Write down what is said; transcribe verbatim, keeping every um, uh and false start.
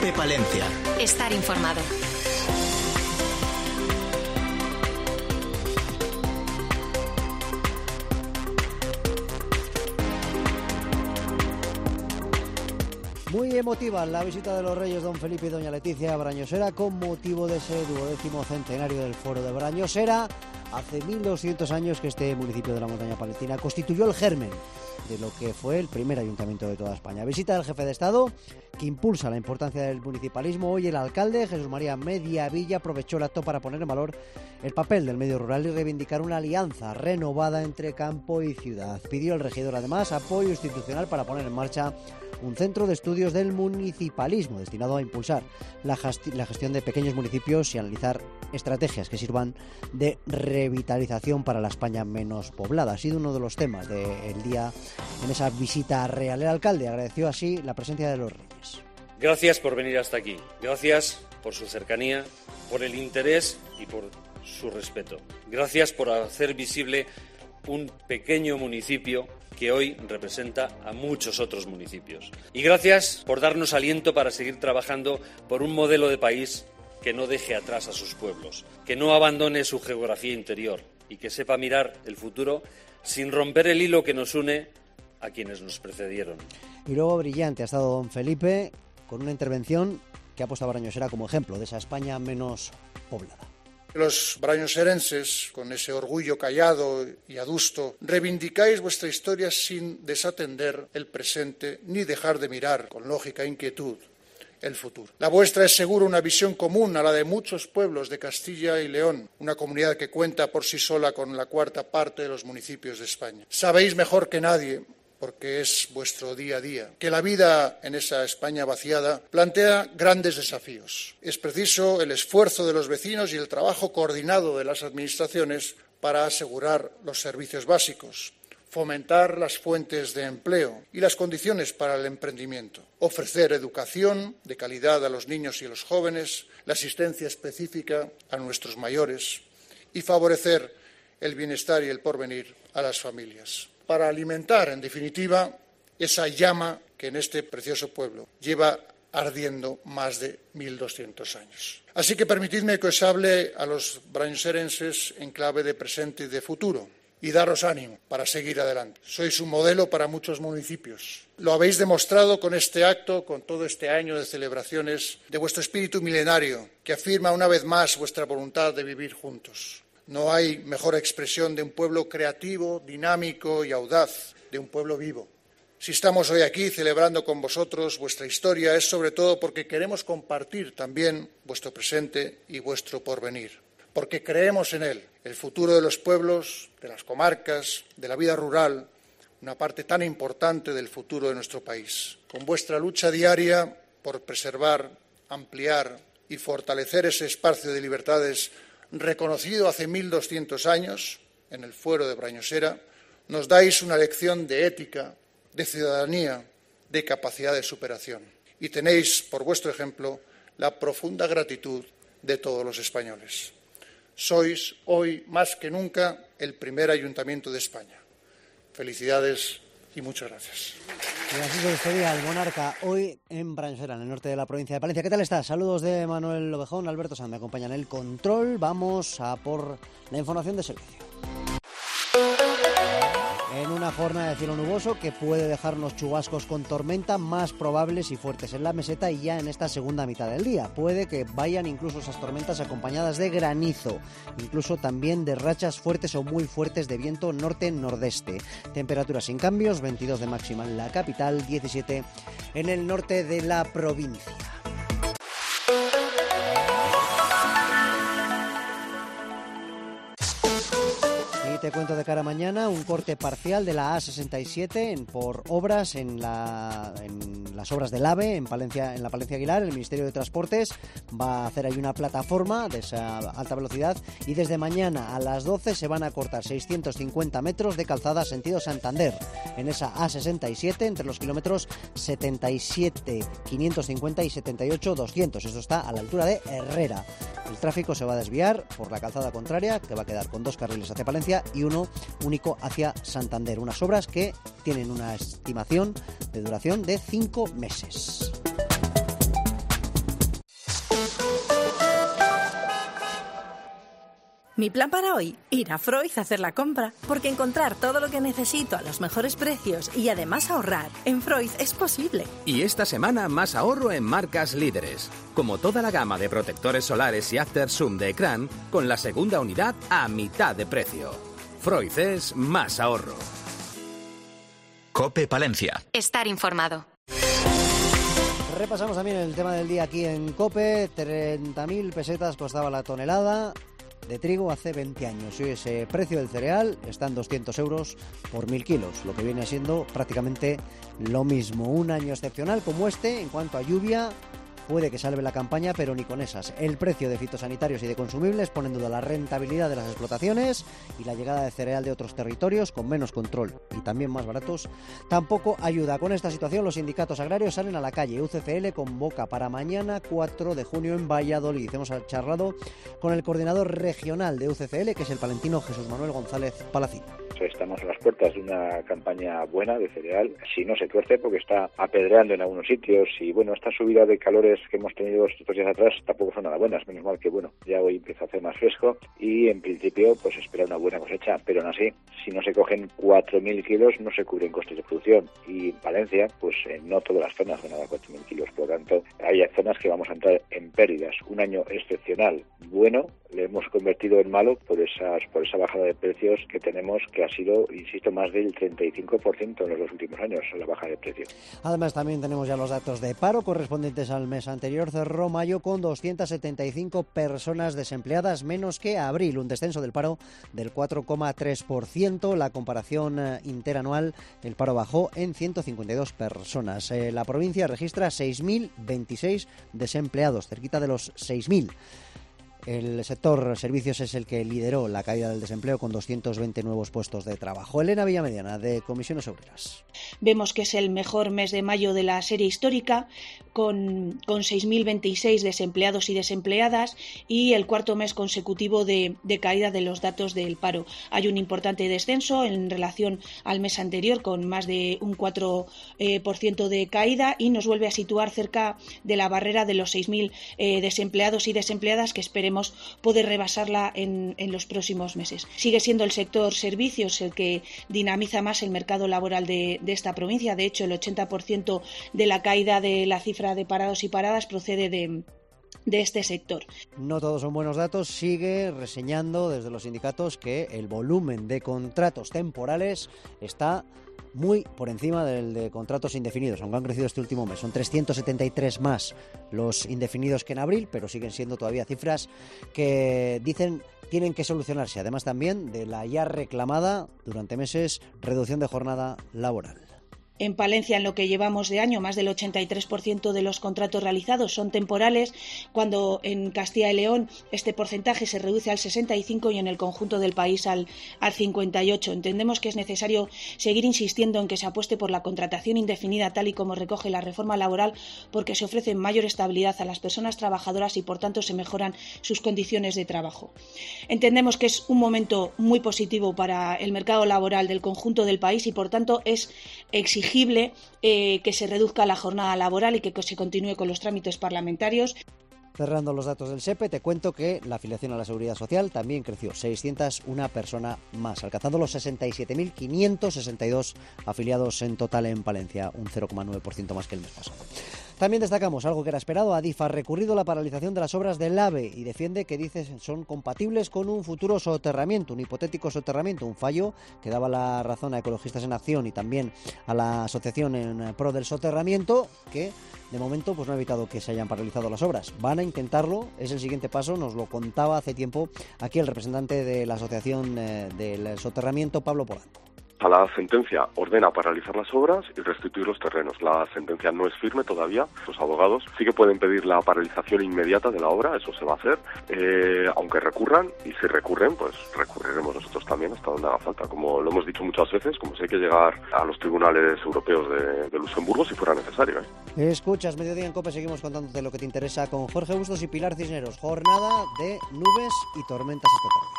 Cope Palencia. Estar informado. Muy emotiva la visita de los reyes don Felipe y doña Leticia a Brañosera con motivo de ese duodécimo centenario del Foro de Brañosera. Hace mil doscientos años que este municipio de la montaña palentina constituyó el germen de lo que fue el primer ayuntamiento de toda España. Visita del jefe de Estado que impulsa la importancia del municipalismo. Hoy el alcalde, Jesús María Mediavilla, aprovechó el acto para poner en valor el papel del medio rural y reivindicar una alianza renovada entre campo y ciudad. Pidió al regidor además apoyo institucional para poner en marcha un centro de estudios del municipalismo destinado a impulsar la, gesti- la gestión de pequeños municipios y analizar estrategias que sirvan de revitalización para la España menos poblada. Ha sido uno de los temas del día en esa visita real. El alcalde agradeció así la presencia de los reyes. Gracias por venir hasta aquí. Gracias por su cercanía, por el interés y por su respeto. Gracias por hacer visible un pequeño municipio que hoy representa a muchos otros municipios. Y gracias por darnos aliento para seguir trabajando por un modelo de país que no deje atrás a sus pueblos, que no abandone su geografía interior y que sepa mirar el futuro sin romper el hilo que nos une a quienes nos precedieron. Y luego brillante ha estado don Felipe con una intervención que ha puesto a Brañosera como ejemplo de esa España menos poblada. Los brañoserenses, con ese orgullo callado y adusto, reivindicáis vuestra historia sin desatender el presente ni dejar de mirar, con lógica e inquietud, el futuro. La vuestra es seguro una visión común a la de muchos pueblos de Castilla y León, una comunidad que cuenta por sí sola con la cuarta parte de los municipios de España. Sabéis mejor que nadie, porque es vuestro día a día, que la vida en esa España vaciada plantea grandes desafíos. Es preciso el esfuerzo de los vecinos y el trabajo coordinado de las administraciones para asegurar los servicios básicos, fomentar las fuentes de empleo y las condiciones para el emprendimiento, ofrecer educación de calidad a los niños y a los jóvenes, la asistencia específica a nuestros mayores y favorecer el bienestar y el porvenir a las familias, para alimentar, en definitiva, esa llama que en este precioso pueblo lleva ardiendo más de mil doscientos años. Así que permitidme que os hable a los brañoserenses en clave de presente y de futuro y daros ánimo para seguir adelante. Sois un modelo para muchos municipios. Lo habéis demostrado con este acto, con todo este año de celebraciones de vuestro espíritu milenario, que afirma una vez más vuestra voluntad de vivir juntos. No hay mejor expresión de un pueblo creativo, dinámico y audaz, de un pueblo vivo. Si estamos hoy aquí celebrando con vosotros vuestra historia es sobre todo porque queremos compartir también vuestro presente y vuestro porvenir, porque creemos en él, el futuro de los pueblos, de las comarcas, de la vida rural, una parte tan importante del futuro de nuestro país. Con vuestra lucha diaria por preservar, ampliar y fortalecer ese espacio de libertades reconocido hace mil doscientos años en el Fuero de Brañosera, nos dais una lección de ética, de ciudadanía, de capacidad de superación. Y tenéis, por vuestro ejemplo, la profunda gratitud de todos los españoles. Sois hoy, más que nunca, el primer ayuntamiento de España. Felicidades y muchas gracias. Y así se despedía el monarca hoy en Brañosera, en el norte de la provincia de Palencia. ¿Qué tal estás? Saludos de Manuel Ovejón, Alberto Sanz me acompañan en el control. Vamos a por la información de servicio. En una jornada de cielo nuboso que puede dejarnos chubascos con tormenta más probables y fuertes en la meseta y ya en esta segunda mitad del día. Puede que vayan incluso esas tormentas acompañadas de granizo, incluso también de rachas fuertes o muy fuertes de viento norte-nordeste. Temperaturas sin cambios, veintidós de máxima en la capital, diecisiete en el norte de la provincia. Te cuento de cara a mañana un corte parcial de la A sesenta y siete en, por obras en, la, en las obras del AVE en, Palencia, en la Palencia Aguilar. El Ministerio de Transportes va a hacer ahí una plataforma de esa alta velocidad y desde mañana a las doce se van a cortar seiscientos cincuenta metros de calzada sentido Santander en esa A sesenta y siete entre los kilómetros setenta y siete quinientos cincuenta y setenta y ocho doscientos. Eso está a la altura de Herrera. El tráfico se va a desviar por la calzada contraria, que va a quedar con dos carriles hacia Palencia y uno único hacia Santander. Unas obras que tienen una estimación de duración de cinco meses. Mi plan para hoy, ir a Freud a hacer la compra, porque encontrar todo lo que necesito a los mejores precios y además ahorrar en Freud es posible. Y esta semana más ahorro en marcas líderes, como toda la gama de protectores solares y After Zoom de ecrán, con la segunda unidad a mitad de precio. Freud es más ahorro. COPE Palencia. Estar informado. Repasamos también el tema del día aquí en COPE. treinta mil pesetas costaba la tonelada de trigo hace veinte años. Y ese precio del cereal está en doscientos euros por mil kilos, lo que viene siendo prácticamente lo mismo. Un año excepcional como este en cuanto a lluvia. Puede que salve la campaña, pero ni con esas. El precio de fitosanitarios y de consumibles pone en duda la rentabilidad de las explotaciones, y la llegada de cereal de otros territorios con menos control y también más baratos tampoco ayuda. Con esta situación los sindicatos agrarios salen a la calle. U C C L convoca para mañana cuatro de junio en Valladolid. Hemos charlado con el coordinador regional de U C C L, que es el palentino Jesús Manuel González Palacín. Estamos a las puertas de una campaña buena de cereal, si no se tuerce, porque está apedreando en algunos sitios, y bueno, esta subida de calores que hemos tenido estos días atrás tampoco son nada buenas, menos mal que bueno, ya hoy empieza a hacer más fresco y en principio pues espera una buena cosecha, pero aún así, si no se cogen cuatro mil kilos no se cubren costes de producción, y en Palencia pues eh, no todas las zonas van a dar cuatro mil kilos, por lo tanto hay zonas que vamos a entrar en pérdidas. Un año excepcional bueno, le hemos convertido en malo por esas por esa bajada de precios que tenemos, que ha sido, insisto, más del treinta y cinco por ciento en los dos últimos años, la baja de precio. Además, también tenemos ya los datos de paro correspondientes al mes anterior. Cerró mayo con doscientas setenta y cinco personas desempleadas, menos que abril, un descenso del paro del cuatro coma tres por ciento. La comparación interanual, el paro bajó en ciento cincuenta y dos personas. Eh, la provincia registra seis mil veintiséis desempleados, cerquita de los seis mil. El sector servicios es el que lideró la caída del desempleo con doscientos veinte nuevos puestos de trabajo. Elena Villamediana, de Comisiones Obreras. Vemos que es el mejor mes de mayo de la serie histórica, con, con seis mil veintiséis desempleados y desempleadas, y el cuarto mes consecutivo de, de caída de los datos del paro. Hay un importante descenso en relación al mes anterior, con más de un cuatro por ciento de caída, y nos vuelve a situar cerca de la barrera de los seis mil eh, desempleados y desempleadas, que esperemos poder rebasarla en, en los próximos meses. Sigue siendo el sector servicios el que dinamiza más el mercado laboral de, de esta provincia. De hecho, el ochenta por ciento de la caída de la cifra de parados y paradas procede de de este sector. No todos son buenos datos. Sigue reseñando desde los sindicatos que el volumen de contratos temporales está muy por encima del de contratos indefinidos, aunque han crecido este último mes. Son trescientos setenta y tres más los indefinidos que en abril, pero siguen siendo todavía cifras que dicen tienen que solucionarse, además también de la ya reclamada durante meses reducción de jornada laboral. En Palencia, en lo que llevamos de año, más del ochenta y tres por ciento de los contratos realizados son temporales, cuando en Castilla y León este porcentaje se reduce al sesenta y cinco por ciento y en el conjunto del país al, al cincuenta y ocho por ciento. Entendemos que es necesario seguir insistiendo en que se apueste por la contratación indefinida, tal y como recoge la reforma laboral, porque se ofrece mayor estabilidad a las personas trabajadoras y, por tanto, se mejoran sus condiciones de trabajo. Entendemos que es un momento muy positivo para el mercado laboral del conjunto del país y, por tanto, es exigible Eh, que se reduzca la jornada laboral y que se continúe con los trámites parlamentarios. Cerrando los datos del SEPE, te cuento que la afiliación a la Seguridad Social también creció, seiscientos una persona más, alcanzando los sesenta y siete mil quinientos sesenta y dos afiliados en total en Palencia, un cero coma nueve por ciento más que el mes pasado. También destacamos algo que era esperado. Adif ha recurrido la paralización de las obras del AVE y defiende que dice son compatibles con un futuro soterramiento, un hipotético soterramiento, un fallo que daba la razón a Ecologistas en Acción y también a la asociación en pro del soterramiento, que de momento pues no ha evitado que se hayan paralizado las obras. Van a intentarlo, es el siguiente paso, nos lo contaba hace tiempo aquí el representante de la asociación eh, del soterramiento, Pablo Polanco. La sentencia ordena paralizar las obras y restituir los terrenos. La sentencia no es firme todavía. Los abogados sí que pueden pedir la paralización inmediata de la obra, eso se va a hacer, eh, aunque recurran, y si recurren, pues recurriremos nosotros también hasta donde haga falta. Como lo hemos dicho muchas veces, como si hay que llegar a los tribunales europeos de, de Luxemburgo si fuera necesario. ¿eh? Escuchas Mediodía en COPE, seguimos contándote lo que te interesa con Jorge Bustos y Pilar Cisneros. Jornada de nubes y tormentas esta tarde.